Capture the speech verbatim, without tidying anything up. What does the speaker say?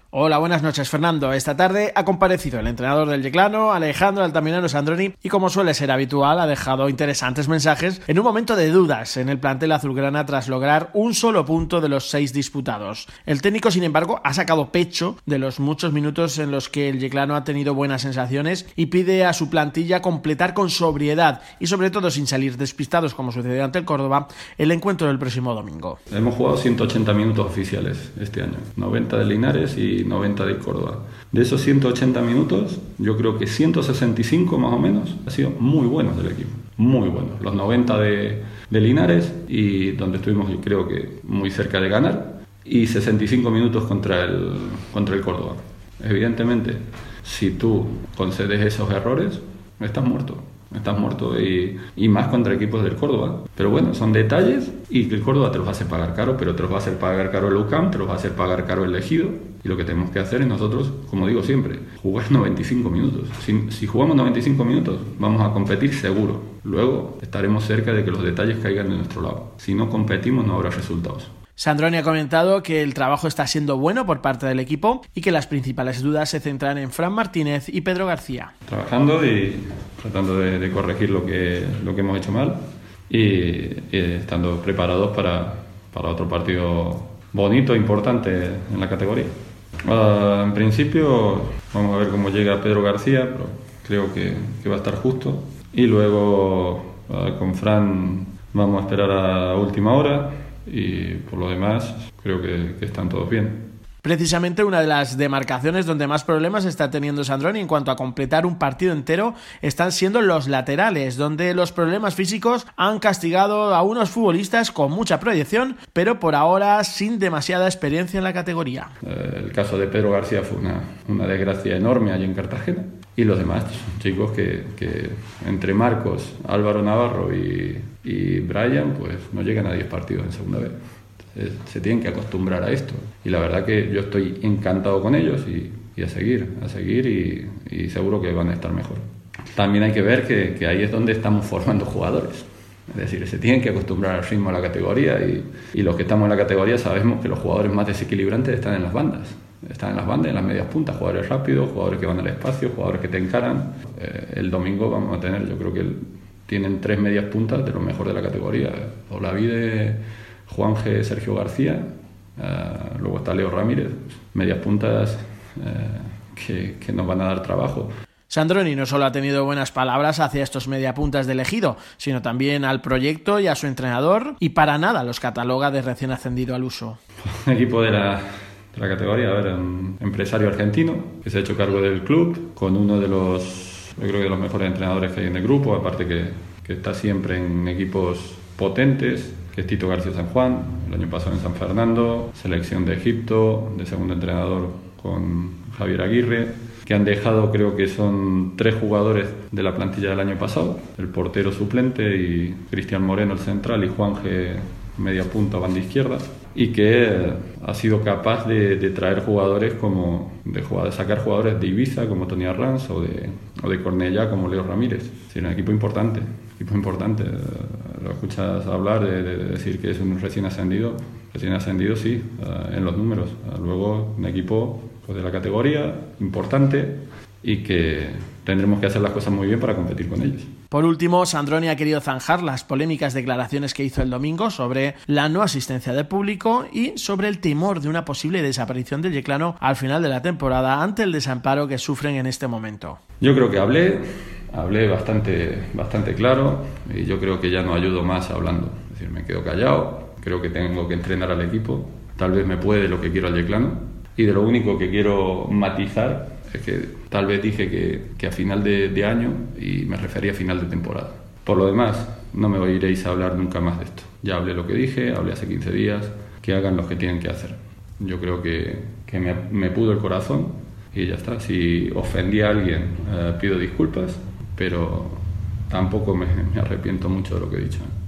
Hola, buenas noches, Fernando. Esta tarde ha comparecido el entrenador del Yeclano, Alejandro Altamirano Sandroni, y como suele ser habitual, ha dejado interesantes mensajes en un momento de dudas en el plantel azulgrana tras lograr un solo punto de los seis disputados. El técnico, sin embargo, ha sacado pecho de los muchos minutos en los que el Yeclano ha tenido buenas sensaciones y pide a su plantilla completar con sobriedad y sobre todo sin salir despistados como sucedió ante el Córdoba el encuentro del próximo domingo. Hemos jugado ciento ochenta minutos oficiales este año, noventa de Linares y noventa de Córdoba. De esos ciento ochenta minutos, yo creo que ciento sesenta y cinco más o menos han sido muy buenos del equipo, muy buenos. Los noventa de, de Linares, y donde estuvimos yo creo que muy cerca de ganar, y sesenta y cinco minutos contra el, contra el Córdoba. Evidentemente, si tú concedes esos errores, estás muerto. Estás muerto y, y más contra equipos del Córdoba. Pero bueno, son detalles y que el Córdoba te los va a hacer pagar caro, pero te los va a hacer pagar caro el U C A M, te los va a hacer pagar caro el Ejido. Y lo que tenemos que hacer es nosotros, como digo siempre, jugar noventa y cinco minutos. Si, si jugamos noventa y cinco minutos, vamos a competir seguro. Luego estaremos cerca de que los detalles caigan de nuestro lado. Si no competimos, no habrá resultados. Sandroni ha comentado que el trabajo está siendo bueno por parte del equipo y que las principales dudas se centran en Fran Martínez y Pedro García. Trabajando y tratando de, de corregir lo que, lo que hemos hecho mal y, y estando preparados para, para otro partido bonito e importante en la categoría. Uh, en principio vamos a ver cómo llega Pedro García, pero creo que, que va a estar justo. Y luego uh, con Fran vamos a esperar a última hora. Y por lo demás creo que, que están todos bien. Precisamente una de las demarcaciones donde más problemas está teniendo Sandroni en cuanto a completar un partido entero están siendo los laterales, donde los problemas físicos han castigado a unos futbolistas con mucha proyección, pero por ahora sin demasiada experiencia en la categoría. Eh, el caso de Pedro García fue una, una desgracia enorme allí en Cartagena, y los demás son chicos que, que entre Marcos, Álvaro Navarro y, y Brian pues no llegan a diez partidos en segunda vez. Se tienen que acostumbrar a esto y la verdad que yo estoy encantado con ellos y, y a seguir, a seguir y, y seguro que van a estar mejor. También hay que ver que, que ahí es donde estamos formando jugadores, es decir, se tienen que acostumbrar al ritmo de la categoría y, y los que estamos en la categoría sabemos que los jugadores más desequilibrantes están en las bandas, están en las bandas, en las medias puntas, jugadores rápidos, jugadores que van al espacio, jugadores que te encaran. Eh, el domingo vamos a tener, yo creo que el, tienen tres medias puntas de lo mejor de la categoría, Olavide, Juan G, Sergio García, uh, luego está Leo Ramírez, medias puntas uh, que, que nos van a dar trabajo. Sandroni no solo ha tenido buenas palabras hacia estos mediapuntas del Ejido, sino también al proyecto y a su entrenador, y para nada los cataloga de recién ascendido al uso. Un equipo de la, de la categoría, a ver, un empresario argentino que se ha hecho cargo del club, con uno de los, yo creo que de los mejores entrenadores que hay en el grupo, aparte que, que está siempre en equipos potentes, que es Tito García San Juan, el año pasado en San Fernando, selección de Egipto, de segundo entrenador con Javier Aguirre, que han dejado, creo que son tres jugadores de la plantilla del año pasado, el portero suplente y Cristian Moreno el central y Juan G media punta, banda izquierda, y que ha sido capaz de, de traer jugadores como de, de sacar jugadores de Ibiza como Tony Arranz o de, o de Cornellá como Leo Ramírez. Es un equipo importante, equipo importante. Lo escuchas hablar de, de, de decir que es un recién ascendido, recién ascendido sí, uh, en los números. Uh, luego un equipo pues, de la categoría importante y que tendremos que hacer las cosas muy bien para competir con ellos. Por último, Sandroni ha querido zanjar las polémicas declaraciones que hizo el domingo sobre la no asistencia de público y sobre el temor de una posible desaparición del Yeclano al final de la temporada ante el desamparo que sufren en este momento. Yo creo que hablé, hablé bastante, bastante claro y yo creo que ya no ayudo más hablando. Es decir, me quedo callado, creo que tengo que entrenar al equipo, tal vez me puede lo que quiero al Yeclano y de lo único que quiero matizar es que tal vez dije que, que a final de, de año y me refería a final de temporada. Por lo demás, no me oiréis hablar nunca más de esto. Ya hablé lo que dije, hablé hace quince días, que hagan lo que tienen que hacer. Yo creo que, que me, me pudo el corazón y ya está. Si ofendí a alguien, eh, pido disculpas, pero tampoco me, me arrepiento mucho de lo que he dicho.